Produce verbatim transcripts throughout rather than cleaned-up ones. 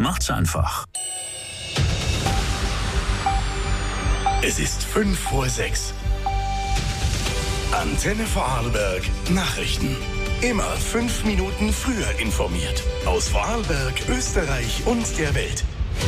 macht's einfach. Es ist fünf vor sechs. Antenne Vorarlberg Nachrichten. Immer fünf Minuten früher informiert. Aus Vorarlberg, Österreich und der Welt.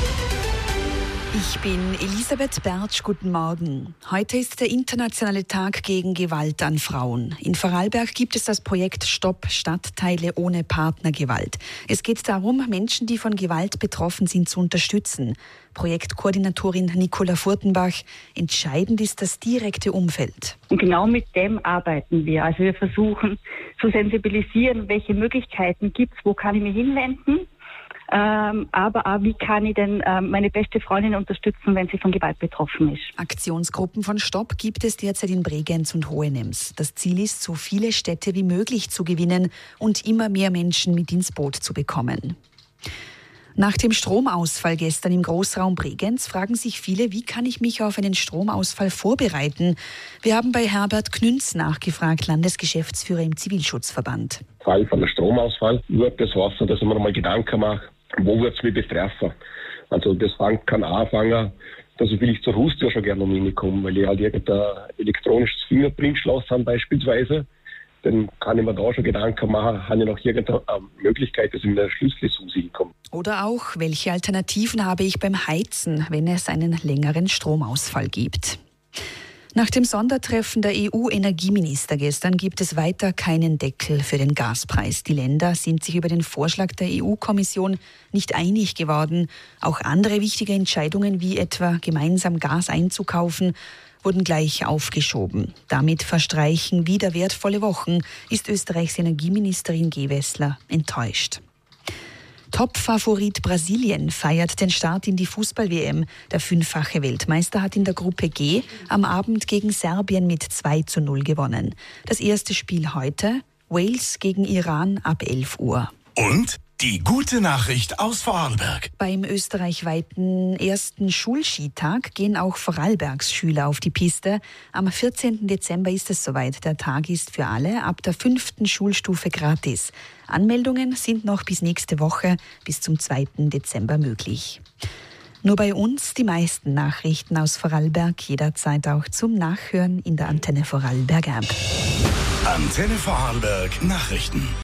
Ich bin Elisabeth Bertsch, guten Morgen. Heute ist der internationale Tag gegen Gewalt an Frauen. In Vorarlberg gibt es das Projekt Stopp Stadtteile ohne Partnergewalt. Es geht darum, Menschen, die von Gewalt betroffen sind, zu unterstützen. Projektkoordinatorin Nicola Furtenbach: Entscheidend ist das direkte Umfeld. Und genau mit dem arbeiten wir. Also wir versuchen zu sensibilisieren, welche Möglichkeiten gibt es, wo kann ich mich hinwenden. Ähm, aber auch, wie kann ich denn ähm, meine beste Freundin unterstützen, wenn sie von Gewalt betroffen ist. Aktionsgruppen von Stopp gibt es derzeit in Bregenz und Hohenems. Das Ziel ist, so viele Städte wie möglich zu gewinnen und immer mehr Menschen mit ins Boot zu bekommen. Nach dem Stromausfall gestern im Großraum Bregenz fragen sich viele, wie kann ich mich auf einen Stromausfall vorbereiten? Wir haben bei Herbert Knünz nachgefragt, Landesgeschäftsführer im Zivilschutzverband. Im Fall von einem Stromausfall wird das heißen, dass ich mir mal Gedanken mache, wo wird es mich betreffen? Also das kann anfangen, dass ich vielleicht zur Haustür schon gerne um reinkomme, weil ich halt irgendein elektronisches Fingerprintschloss habe beispielsweise. Dann kann ich mir da schon Gedanken machen, habe ich noch irgendeine Möglichkeit, dass ich mit einer Schlüsselsuche hinkomme. Oder auch, welche Alternativen habe ich beim Heizen, wenn es einen längeren Stromausfall gibt? Nach dem Sondertreffen der E U-Energieminister gestern gibt es weiter keinen Deckel für den Gaspreis. Die Länder sind sich über den Vorschlag der E U-Kommission nicht einig geworden. Auch andere wichtige Entscheidungen, wie etwa gemeinsam Gas einzukaufen, wurden gleich aufgeschoben. Damit verstreichen wieder wertvolle Wochen, ist Österreichs Energieministerin Gewessler enttäuscht. Top-Favorit Brasilien feiert den Start in die Fußball-W M. Der fünffache Weltmeister hat in der Gruppe G am Abend gegen Serbien mit zwei zu null gewonnen. Das erste Spiel heute, Wales gegen Iran ab elf Uhr. Und die gute Nachricht aus Vorarlberg. Beim österreichweiten ersten Schulskitag gehen auch Vorarlbergs Schüler auf die Piste. Am vierzehnten Dezember ist es soweit. Der Tag ist für alle ab der fünften Schulstufe gratis. Anmeldungen sind noch bis nächste Woche, bis zum zweiten Dezember möglich. Nur bei uns die meisten Nachrichten aus Vorarlberg, jederzeit auch zum Nachhören in der Antenne Vorarlberg App. Antenne Vorarlberg Nachrichten.